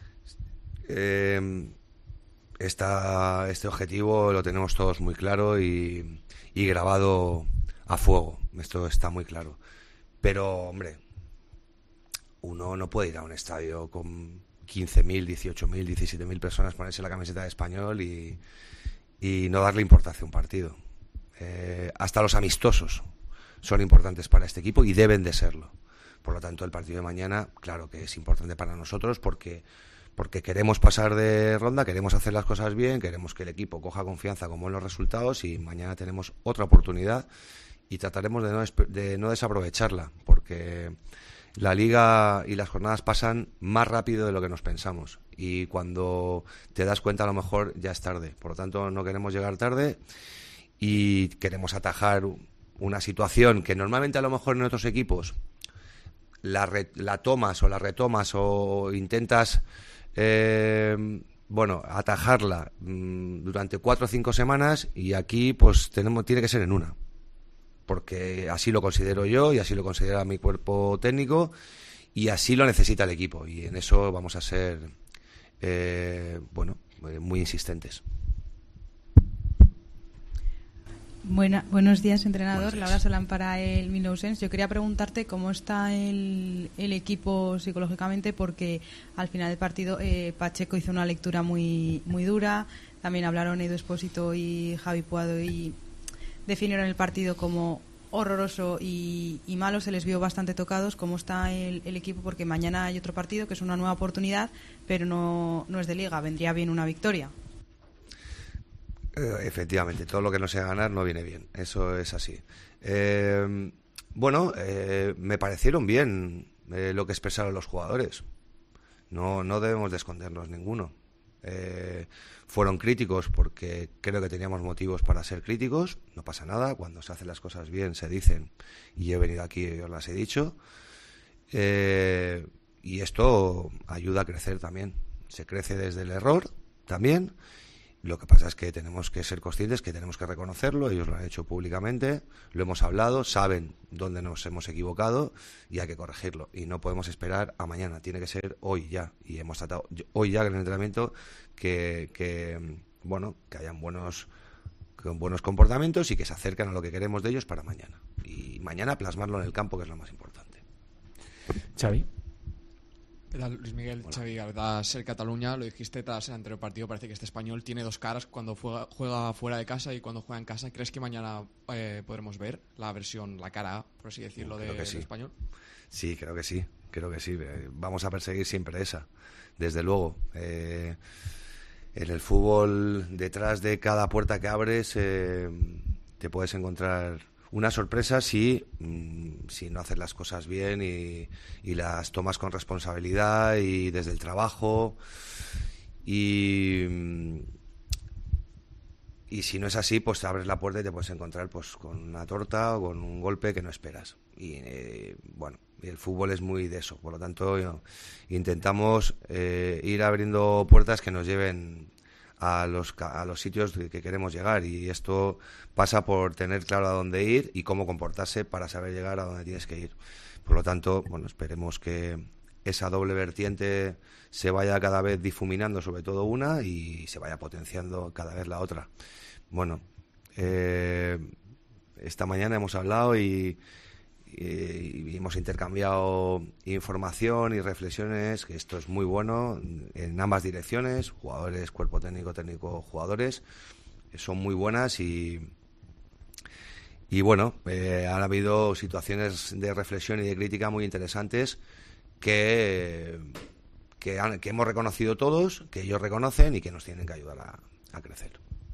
Este objetivo lo tenemos todos muy claro y grabado a fuego. Esto está muy claro. Pero, hombre, uno no puede ir a un estadio con 15.000, 18.000, 17.000 personas, ponerse la camiseta de Español y no darle importancia a un partido. hasta los amistosos son importantes para este equipo y deben de serlo. Por lo tanto, el partido de mañana, claro que es importante para nosotros porque queremos pasar de ronda, queremos hacer las cosas bien, queremos que el equipo coja confianza con buenos resultados y mañana tenemos otra oportunidad y trataremos de no desaprovecharla, porque la liga y las jornadas pasan más rápido de lo que nos pensamos y cuando te das cuenta a lo mejor ya es tarde. Por lo tanto, no queremos llegar tarde y queremos atajar una situación que normalmente a lo mejor en otros equipos la tomas o la retomas o intentas atajarla durante 4 o 5 semanas y aquí pues tiene que ser en una, porque así lo considero yo y así lo considera mi cuerpo técnico y así lo necesita el equipo y en eso vamos a ser muy insistentes. Buenos días, entrenador. Buenos días. Laura Solán para el 1900. Yo quería preguntarte cómo está el equipo psicológicamente, porque al final del partido Pacheco hizo una lectura muy dura. También hablaron Edu Espósito y Javi Puado y definieron el partido como horroroso y malo. Se les vio bastante tocados. ¿Cómo está el equipo? Porque mañana hay otro partido que es una nueva oportunidad, pero no es de liga. Vendría bien una victoria. Efectivamente, todo lo que no sea ganar no viene bien, eso es así. Me parecieron bien lo que expresaron los jugadores, no debemos de escondernos ninguno. Fueron críticos porque creo que teníamos motivos para ser críticos, no pasa nada, cuando se hacen las cosas bien se dicen y he venido aquí y os las he dicho, y esto ayuda a crecer también, se crece desde el error también. Lo que pasa es que tenemos que ser conscientes, que tenemos que reconocerlo, ellos lo han hecho públicamente, lo hemos hablado, saben dónde nos hemos equivocado y hay que corregirlo. Y no podemos esperar a mañana, tiene que ser hoy ya. Y hemos tratado hoy ya en el entrenamiento que hayan buenos comportamientos y que se acerquen a lo que queremos de ellos para mañana. Y mañana plasmarlo en el campo, que es lo más importante. Xavi. ¿Qué tal, Luis Miguel? Hola. Xavi Galdás, el Cataluña, lo dijiste tras el anterior partido, parece que este español tiene dos caras cuando juega fuera de casa y cuando juega en casa. ¿Crees que mañana podremos ver la versión, la cara A, por así decirlo, del español? Sí, creo que sí. Vamos a perseguir siempre esa, desde luego. En el fútbol, detrás de cada puerta que abres, te puedes encontrar una sorpresa si no haces las cosas bien y las tomas con responsabilidad y desde el trabajo y si no es así, pues te abres la puerta y te puedes encontrar pues con una torta o con un golpe que no esperas y el fútbol es muy de eso, por lo tanto intentamos ir abriendo puertas que nos lleven a los sitios que queremos llegar y esto pasa por tener claro a dónde ir y cómo comportarse para saber llegar a donde tienes que ir. Por lo tanto, esperemos que esa doble vertiente se vaya cada vez difuminando, sobre todo una, y se vaya potenciando cada vez la otra. Esta mañana hemos hablado y hemos intercambiado información y reflexiones, que esto es muy bueno en ambas direcciones, jugadores, cuerpo técnico, jugadores, son muy buenas y han habido situaciones de reflexión y de crítica muy interesantes que hemos reconocido todos, que ellos reconocen y que nos tienen que ayudar a crecer.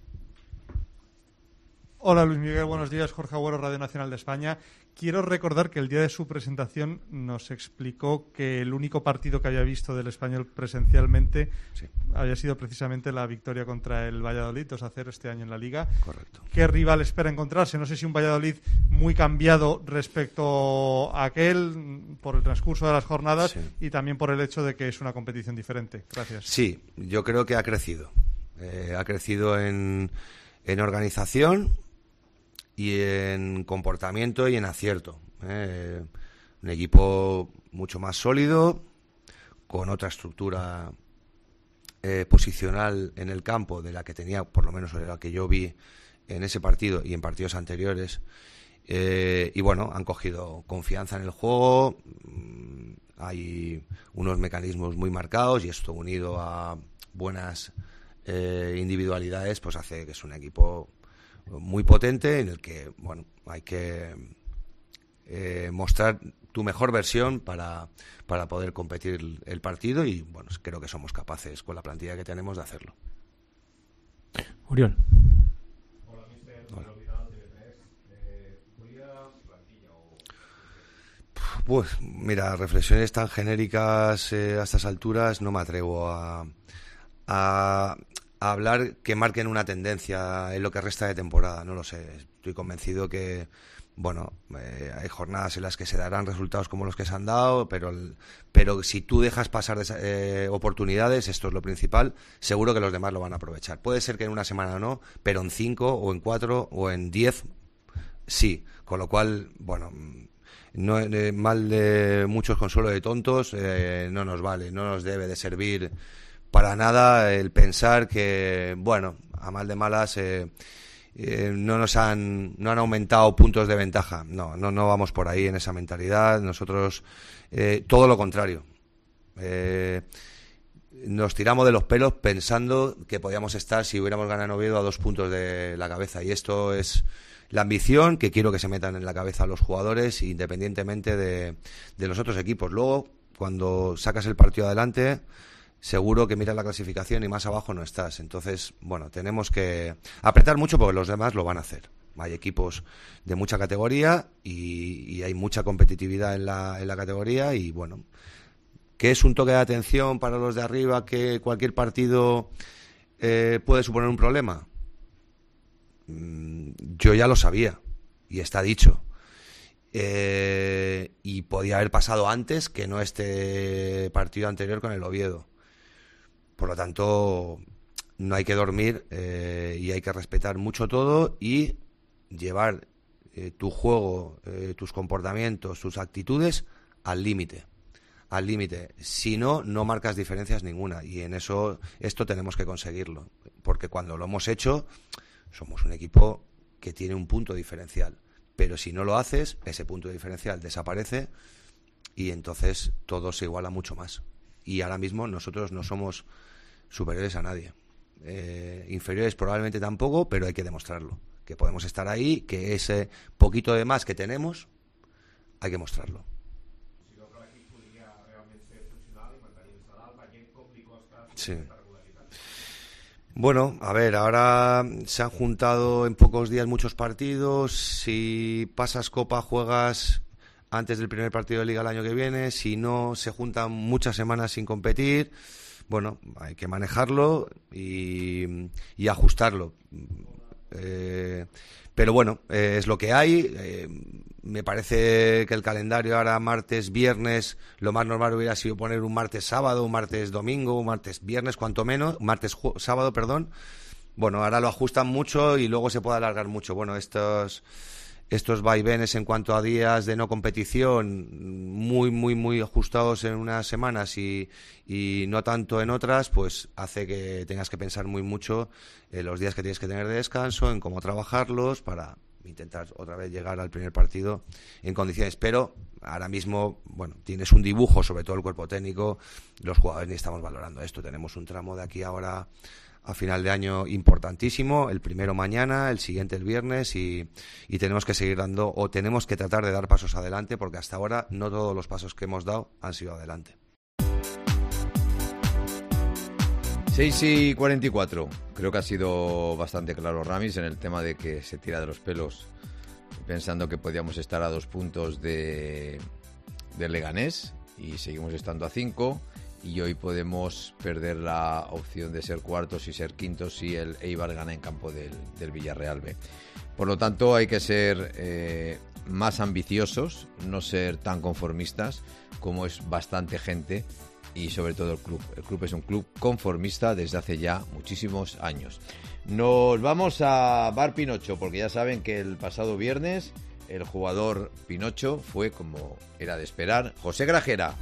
Hola Luis Miguel, buenos días. Jorge Agüero, Radio Nacional de España. Quiero recordar que el día de su presentación nos explicó que el único partido que había visto del Español presencialmente había sido precisamente la victoria contra el Valladolid, 2-0 este año en la Liga. Correcto. ¿Qué rival espera encontrarse? No sé si un Valladolid muy cambiado respecto a aquel por el transcurso de las jornadas y también por el hecho de que es una competición diferente. Gracias. Sí, yo creo que ha crecido. Ha crecido en organización y en comportamiento y en acierto. Un equipo mucho más sólido, con otra estructura posicional en el campo de la que tenía, por lo menos de la que yo vi en ese partido y en partidos anteriores. Han cogido confianza en el juego, hay unos mecanismos muy marcados y esto unido a buenas individualidades pues hace que es un equipo muy potente en el que, bueno, hay que mostrar tu mejor versión para poder competir el partido y, bueno, creo que somos capaces con la plantilla que tenemos de hacerlo. Oriol. Pues mira, reflexiones tan genéricas a estas alturas no me atrevo a hablar que marquen una tendencia en lo que resta de temporada, no lo sé. Estoy convencido que, bueno, hay jornadas en las que se darán resultados como los que se han dado, pero si tú dejas pasar oportunidades, esto es lo principal, seguro que los demás lo van a aprovechar. Puede ser que en una semana no, pero en 5 o en 4 o en 10 sí, con lo cual, bueno, no, mal de muchos consuelo de tontos no nos vale, no nos debe de servir para nada el pensar que, bueno, a mal de malas no han aumentado puntos de ventaja. No vamos por ahí en esa mentalidad. Nosotros todo lo contrario, nos tiramos de los pelos pensando que podíamos estar, si hubiéramos ganado en Oviedo, a 2 puntos de la cabeza, y esto es la ambición que quiero que se metan en la cabeza los jugadores, independientemente de los otros equipos. Luego, cuando sacas el partido adelante, seguro que miras la clasificación y más abajo no estás. Entonces, bueno, tenemos que apretar mucho porque los demás lo van a hacer. Hay equipos de mucha categoría y hay mucha competitividad en la categoría, y bueno, que es un toque de atención para los de arriba, que cualquier partido puede suponer un problema. Yo ya lo sabía y está dicho, y podía haber pasado antes que no este partido anterior con el Oviedo. Por lo tanto, no hay que dormir y hay que respetar mucho todo y llevar tu juego, tus comportamientos, tus actitudes al límite. Al límite. Si no, no marcas diferencias ninguna, y en esto tenemos que conseguirlo, porque cuando lo hemos hecho somos un equipo que tiene un punto diferencial, pero si no lo haces, ese punto diferencial desaparece y entonces todo se iguala mucho más. Y ahora mismo nosotros no somos superiores a nadie, inferiores probablemente tampoco, pero hay que demostrarlo, que podemos estar ahí, que ese poquito de más que tenemos hay que mostrarlo. Sí. Bueno, a ver, ahora se han juntado en pocos días muchos partidos. Si pasas Copa, juegas antes del primer partido de Liga el año que viene. Si no, se juntan muchas semanas sin competir. Bueno, hay que manejarlo y ajustarlo. Pero bueno, es lo que hay. Me parece que el calendario ahora martes, viernes, lo más normal hubiera sido poner un martes sábado, un martes domingo, un martes viernes, cuanto menos, sábado, perdón. Bueno, ahora lo ajustan mucho y luego se puede alargar mucho. Bueno, estos vaivenes en cuanto a días de no competición, muy ajustados en unas semanas y no tanto en otras, pues hace que tengas que pensar muy mucho en los días que tienes que tener de descanso, en cómo trabajarlos para intentar otra vez llegar al primer partido en condiciones. Pero ahora mismo, bueno, tienes un dibujo, sobre todo el cuerpo técnico, los jugadores ni estamos valorando esto. Tenemos un tramo de aquí ahora a final de año importantísimo, el primero mañana, el siguiente el viernes, y tenemos que seguir dando, o tenemos que tratar de dar pasos adelante, porque hasta ahora no todos los pasos que hemos dado han sido adelante. 6:44. Creo que ha sido bastante claro Ramis en el tema de que se tira de los pelos pensando que podíamos estar a 2 puntos de Leganés y seguimos estando a 5, y hoy podemos perder la opción de ser cuartos y ser quintos si el Eibar gana en campo del Villarreal B. Por lo tanto, hay que ser más ambiciosos, no ser tan conformistas como es bastante gente, y sobre todo el club. El club es un club conformista desde hace ya muchísimos años. Nos vamos a Bar Pinocho, porque ya saben que el pasado viernes el jugador Pinocho fue, como era de esperar, José Grajera.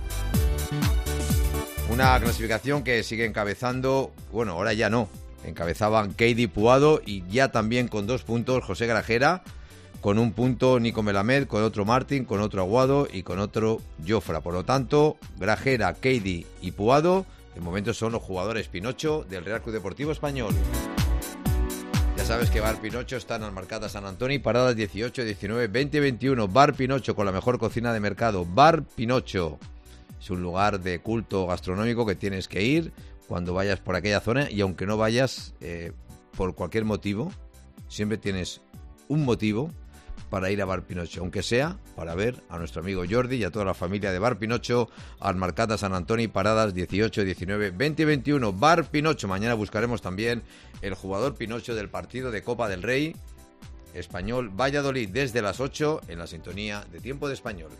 Una clasificación que sigue encabezando, bueno, ahora ya no, encabezaban Keidi, Puado, y ya también con 2 puntos José Grajera, con 1 punto Nico Melamed, con otro Martín, con otro Aguado y con otro Jofra. Por lo tanto, Grajera, Keidi y Puado de momento son los jugadores Pinocho del Real Club Deportivo Español. Ya sabes que Bar Pinocho está en Almarcata San Antonio y paradas 18, 19, 20 y 21. Bar Pinocho con la mejor cocina de mercado. Bar Pinocho es un lugar de culto gastronómico que tienes que ir cuando vayas por aquella zona, y aunque no vayas por cualquier motivo, siempre tienes un motivo para ir a Bar Pinocho, aunque sea para ver a nuestro amigo Jordi y a toda la familia de Bar Pinocho, Almarcata San Antonio y paradas 18, 19, 20 y 21. Bar Pinocho. Mañana buscaremos también el jugador Pinocho del partido de Copa del Rey Español Valladolid desde las 8 en la sintonía de Tiempo de Español.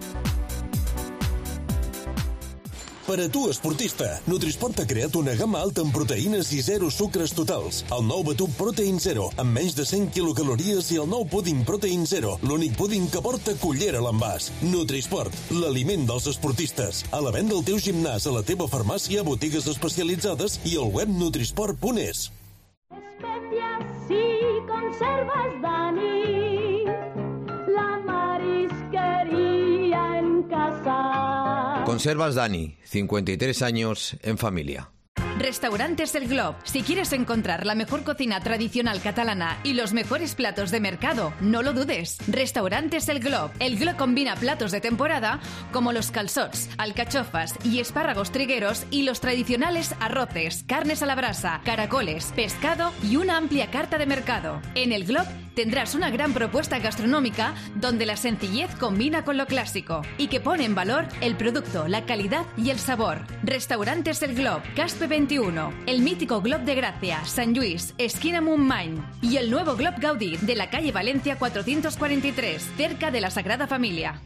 Per a tu, esportista, Nutrisport ha creat una gamma alta en proteïnes i zero sucres totals. El nou batut Protein Zero, amb menys de 100 quilocalories, i el nou púding Protein Zero, l'únic púding que porta cullera a l'envàs. Nutrisport, l'aliment dels esportistes. A la venda al teu gimnàs, a la teva farmàcia, botigues especialitzades i al web nutrisport.es. Especias y conservas, Dani, la marisquería en casa. Conservas Dani, 53 años en familia. Restaurantes El Glob. Si quieres encontrar la mejor cocina tradicional catalana y los mejores platos de mercado, no lo dudes. Restaurantes El Glob. El Glob combina platos de temporada como los calçots, alcachofas y espárragos trigueros, y los tradicionales arroces, carnes a la brasa, caracoles, pescado y una amplia carta de mercado. En El Glob tendrás una gran propuesta gastronómica donde la sencillez combina con lo clásico y que pone en valor el producto, la calidad y el sabor. Restaurantes El Glob, Caspe 21, el mítico Glob de Gracia, San Lluís, esquina Montmany, y el nuevo Glob Gaudí de la calle Valencia 443, cerca de la Sagrada Familia.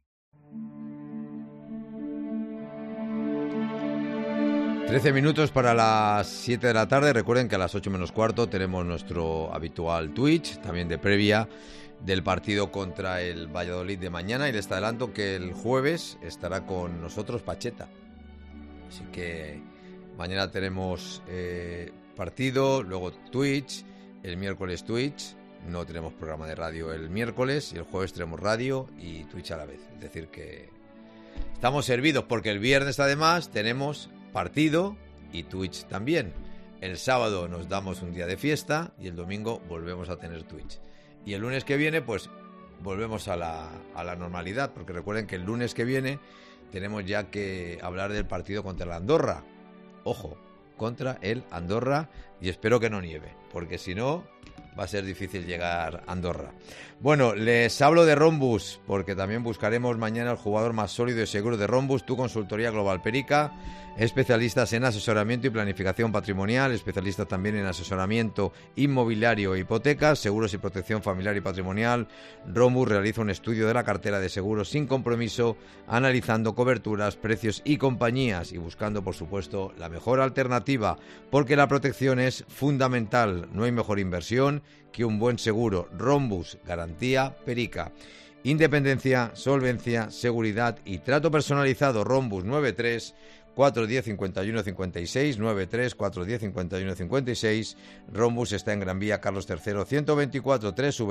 Trece minutos para las 7 de la tarde. Recuerden que a las 8 menos cuarto tenemos nuestro habitual Twitch, también de previa del partido contra el Valladolid de mañana. Y les adelanto que el jueves estará con nosotros Pacheta. Así que mañana tenemos partido, luego Twitch, el miércoles Twitch. No tenemos programa de radio el miércoles, y el jueves tenemos radio y Twitch a la vez. Es decir que estamos servidos, porque el viernes además tenemos partido y Twitch también. El sábado nos damos un día de fiesta y el domingo volvemos a tener Twitch. Y el lunes que viene pues volvemos a la normalidad, porque recuerden que el lunes que viene tenemos ya que hablar del partido contra el Andorra. Ojo, contra el Andorra, y espero que no nieve, porque si no va a ser difícil llegar a Andorra. Bueno, les hablo de Rhombus, porque también buscaremos mañana el jugador más sólido y seguro de Rhombus, tu consultoría global Perica, especialistas en asesoramiento y planificación patrimonial, especialistas también en asesoramiento inmobiliario e hipotecas, seguros y protección familiar y patrimonial. Rhombus realiza un estudio de la cartera de seguros sin compromiso, analizando coberturas, precios y compañías, y buscando, por supuesto, la mejor alternativa, porque la protección es fundamental. No hay mejor inversión que un buen seguro. Rhombus, garantía Perica. Independencia, solvencia, seguridad y trato personalizado. Rhombus 93 410 51 56, 93 410 51 56. Rhombus está en Gran Vía Carlos III 124,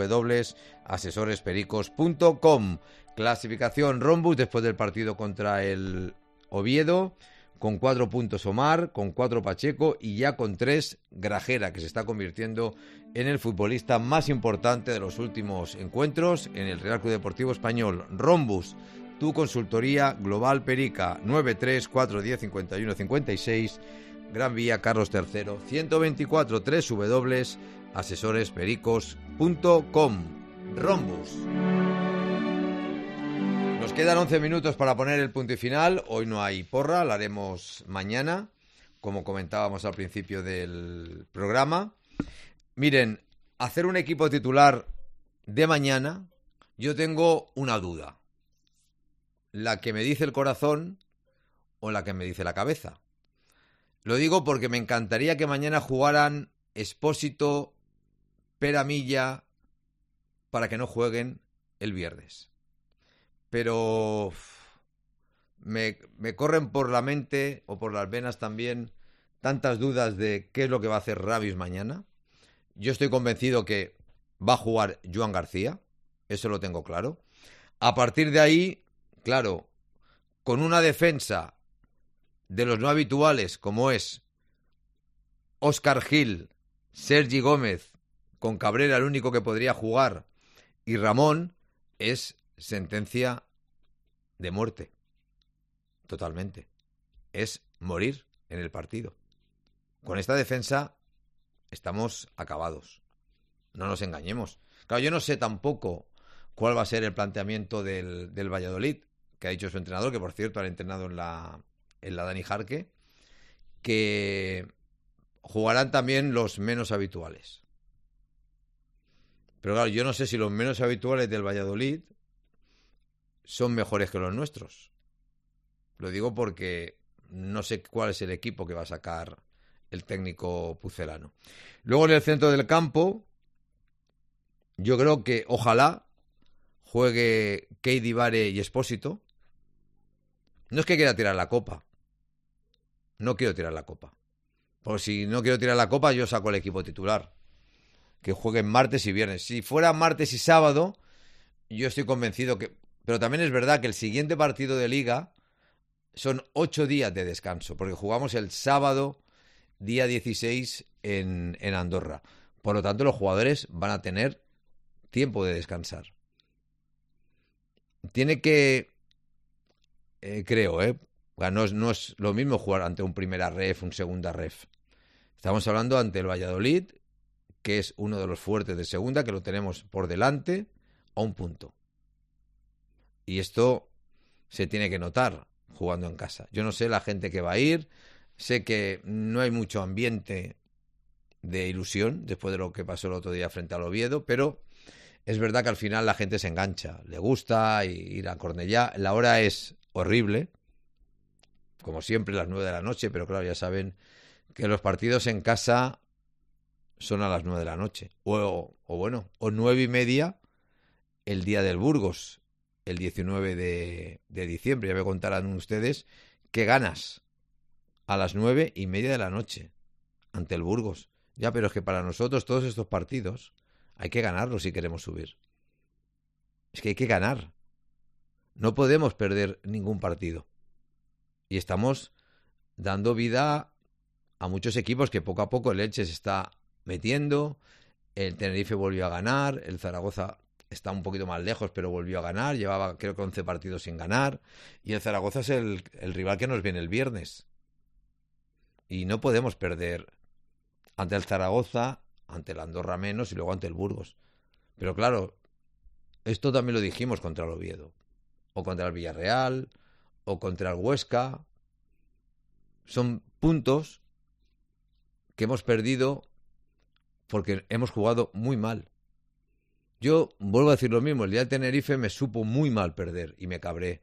www.asesorespericos.com. Clasificación Rhombus después del partido contra el Oviedo, con 4 puntos Omar, con 4 Pacheco y ya con 3 Grajera, que se está convirtiendo en el futbolista más importante de los últimos encuentros en el Real Club Deportivo Español. Rhombus, tu consultoría global Perica, 93 410 51 56, Gran Vía Carlos III 124, www.asesorespericos.com. Rhombus. Nos quedan 11 minutos para poner el punto y final. Hoy no hay porra, la haremos mañana, como comentábamos al principio del programa. Miren, hacer un equipo titular de mañana, yo tengo una duda. La que me dice el corazón o la que me dice la cabeza. Lo digo porque me encantaría que mañana jugaran Expósito, Peramilla, para que no jueguen el viernes. Pero me corren por la mente o por las venas también tantas dudas de qué es lo que va a hacer Ravis mañana. Yo estoy convencido que va a jugar Joan García, eso lo tengo claro. A partir de ahí, claro, con una defensa de los no habituales como es Óscar Gil, Sergi Gómez, con Cabrera el único que podría jugar y Ramón, es sentencia de muerte. Totalmente. Es morir en el partido. Con esta defensa estamos acabados. No nos engañemos. Claro, yo no sé tampoco cuál va a ser el planteamiento del Valladolid, que ha dicho su entrenador, que por cierto han entrenado en la Dani Jarque, que jugarán también los menos habituales. Pero claro, yo no sé si los menos habituales del Valladolid son mejores que los nuestros. Lo digo porque no sé cuál es el equipo que va a sacar el técnico pucelano. Luego en el centro del campo, yo creo que ojalá juegue Keidi, Vare y Expósito. No es que quiera tirar la copa. No quiero tirar la copa. Porque si no quiero tirar la copa, yo saco el equipo titular. Que jueguen martes y viernes. Si fuera martes y sábado, yo estoy convencido que... Pero también es verdad que el siguiente partido de Liga son 8 días de descanso, porque jugamos el sábado, día 16, en Andorra. Por lo tanto, los jugadores van a tener tiempo de descansar. Tiene que... creo, no es lo mismo jugar ante un primera ref, un segunda ref. Estamos hablando ante el Valladolid, que es uno de los fuertes de segunda, que lo tenemos por delante a un punto. Y esto se tiene que notar jugando en casa. Yo no sé la gente que va a ir, sé que no hay mucho ambiente de ilusión después de lo que pasó el otro día frente al Oviedo, pero es verdad que al final la gente se engancha, le gusta ir a Cornellá. La hora es horrible, como siempre, las 9 de la noche, pero claro, ya saben que los partidos en casa son a las 9 de la noche. O 9:30 el día del Burgos, el 19 de diciembre. Ya me contarán ustedes qué ganas a las 9:30 de la noche ante el Burgos. Ya, pero es que para nosotros todos estos partidos hay que ganarlos si queremos subir. Es que hay que ganar. No podemos perder ningún partido. Y estamos dando vida a muchos equipos que poco a poco el Elche se está metiendo. El Tenerife volvió a ganar. El Zaragoza está un poquito más lejos, pero volvió a ganar. Llevaba creo que 11 partidos sin ganar. Y el Zaragoza es el rival que nos viene el viernes. Y no podemos perder ante el Zaragoza, ante el Andorra menos y luego ante el Burgos. Pero claro, esto también lo dijimos contra el Oviedo, o contra el Villarreal, o contra el Huesca. Son puntos que hemos perdido porque hemos jugado muy mal. Yo vuelvo a decir lo mismo, el día del Tenerife me supo muy mal perder y me cabré.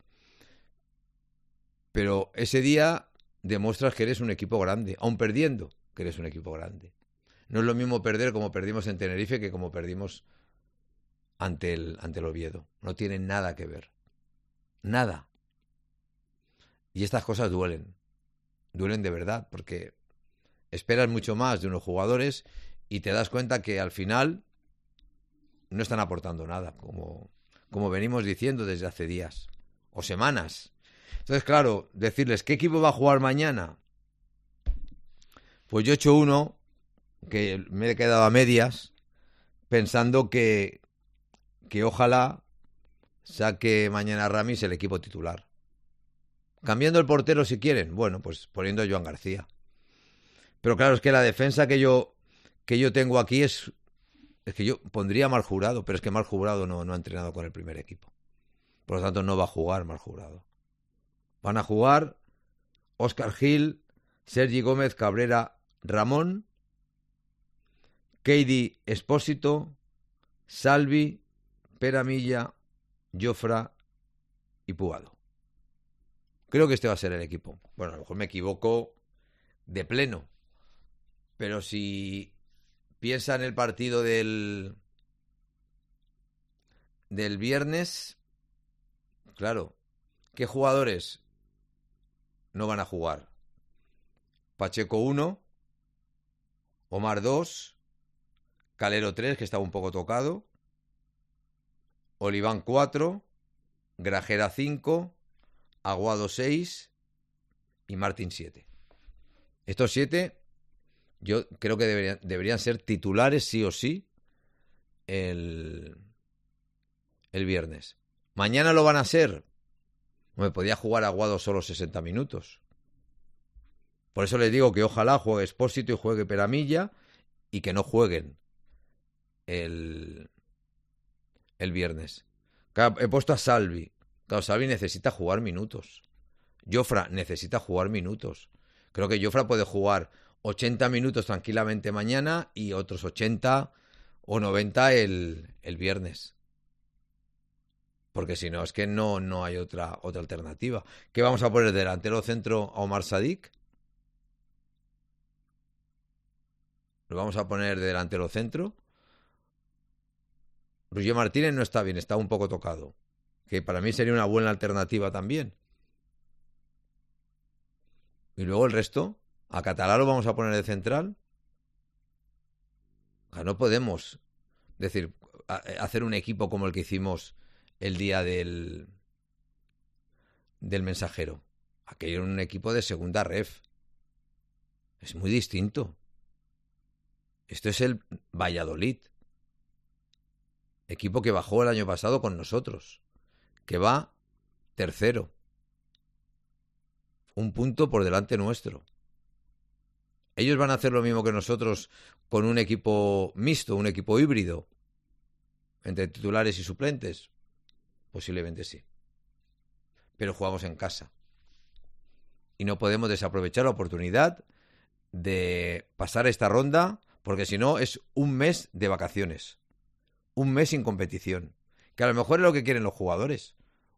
Pero ese día demuestras que eres un equipo grande, aun perdiendo, que eres un equipo grande. No es lo mismo perder como perdimos en Tenerife que como perdimos ante el Oviedo. No tiene nada que ver. Nada. Y estas cosas duelen. Duelen de verdad, porque esperas mucho más de unos jugadores y te das cuenta que al final no están aportando nada, como venimos diciendo desde hace días o semanas. Entonces, claro, decirles, ¿qué equipo va a jugar mañana? Pues yo he hecho uno que me he quedado a medias pensando que ojalá saque mañana Ramis el equipo titular. Cambiando el portero si quieren, bueno, pues poniendo a Joan García. Pero claro, es que la defensa que yo tengo aquí es que yo pondría a Marc Jurado, pero es que Marc Jurado no ha entrenado con el primer equipo. Por lo tanto, no va a jugar Marc Jurado. Van a jugar Óscar Gil, Sergi Gómez, Cabrera, Ramón, Keidi, Expósito, Salvi, Pere Milla, Jofra y Puado. Creo que este va a ser el equipo. Bueno, a lo mejor me equivoco de pleno. Pero si piensa en el partido del viernes, claro, ¿qué jugadores no van a jugar? Pacheco 1, Omar 2, Calero 3, que estaba un poco tocado, Oliván 4, Grajera 5, Aguado 6 y Martín 7. Estos 7 yo creo que deberían ser titulares sí o sí el viernes. Mañana lo van a ser. Me podía jugar Aguado solo 60 minutos. Por eso les digo que ojalá juegue Expósito y juegue Peramilla y que no jueguen el viernes. Claro, he puesto a Salvi. Claro, Salvi necesita jugar minutos. Jofra necesita jugar minutos. Creo que Jofra puede jugar 80 minutos tranquilamente mañana y otros 80 o 90 el viernes. Porque si no, es que no hay otra alternativa. ¿Qué vamos a poner delantero centro a Omar Sadik? ¿Lo vamos a poner de delantero centro? Roger Martínez no está bien, está un poco tocado. Que para mí sería una buena alternativa también. Y luego el resto, a Catalá lo vamos a poner de central. O sea, no podemos hacer un equipo como el que hicimos el día del Mensajero. Aquello era un equipo de segunda ref. Es muy distinto. Esto es el Valladolid. Equipo que bajó el año pasado con nosotros. Que va tercero. Un punto por delante nuestro. ¿Ellos van a hacer lo mismo que nosotros con un equipo mixto, un equipo híbrido? Entre titulares y suplentes. Posiblemente sí. Pero jugamos en casa. Y no podemos desaprovechar la oportunidad de pasar esta ronda, porque si no es un mes de vacaciones. Un mes sin competición. Que a lo mejor es lo que quieren los jugadores.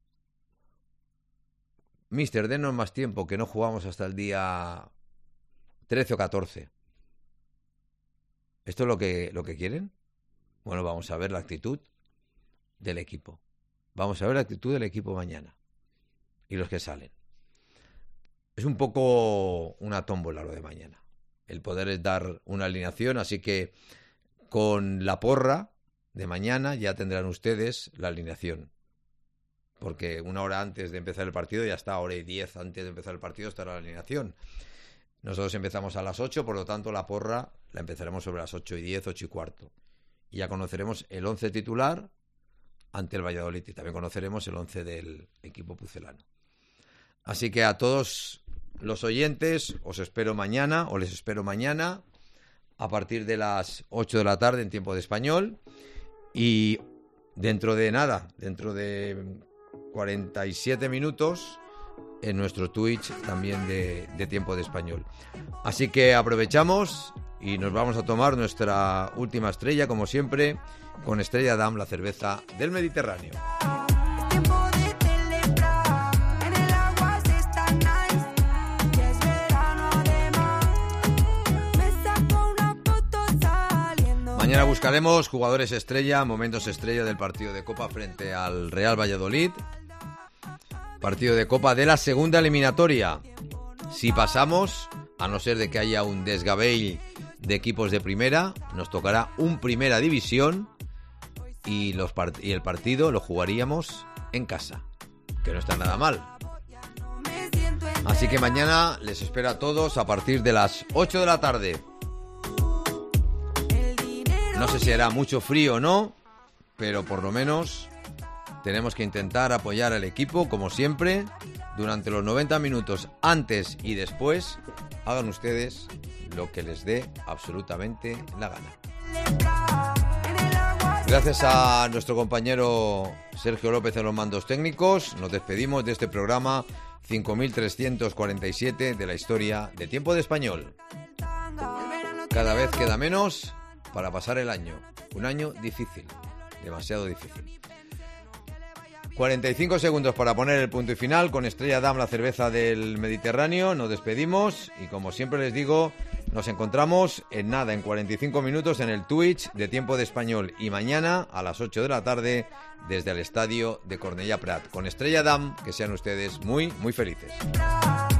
Mister, denos más tiempo, que no jugamos hasta el día 13 o 14. ¿Esto es lo que quieren? Bueno, vamos a ver la actitud del equipo. Vamos a ver la actitud del equipo mañana. Y los que salen. Es un poco una tómbola lo de mañana. El poder es dar una alineación, así que con la porra de mañana ya tendrán ustedes la alineación. Porque una hora antes de empezar el partido ya está, hora y 10 antes de empezar el partido estará la alineación. Nosotros empezamos a las 8, por lo tanto la porra la empezaremos sobre las 8 y 10, 8 y cuarto. Y ya conoceremos el 11 titular ante el Valladolid y también conoceremos el 11 del equipo pucelano. Así que a todos los oyentes os espero mañana, o les espero mañana a partir de las 8 de la tarde en tiempo de español. Y dentro de 47 minutos en nuestro Twitch también de tiempo de español. Así que aprovechamos y nos vamos a tomar nuestra última estrella, como siempre, con Estrella Damm, la cerveza del Mediterráneo. Mañana buscaremos jugadores estrella, momentos estrella del partido de Copa frente al Real Valladolid. Partido de Copa de la segunda eliminatoria. Si pasamos, a no ser de que haya un desgavell de equipos de primera, nos tocará un Primera División y el partido lo jugaríamos en casa, que no está nada mal. Así que mañana les espero a todos a partir de las 8 de la tarde. No sé si hará mucho frío o no, pero por lo menos tenemos que intentar apoyar al equipo, como siempre, durante los 90 minutos antes y después. Hagan ustedes lo que les dé absolutamente la gana. Gracias a nuestro compañero Sergio López en los mandos técnicos, nos despedimos de este programa 5347 de la historia de Tiempo de Español. Cada vez queda menos para pasar el año. Un año difícil, demasiado difícil. 45 segundos para poner el punto y final con Estrella Damm, la cerveza del Mediterráneo. Nos despedimos y, como siempre les digo, nos encontramos en 45 minutos en el Twitch de Tiempo de Español y mañana a las 8 de la tarde desde el estadio de Cornellà Prat. Con Estrella Damm, que sean ustedes muy, muy felices.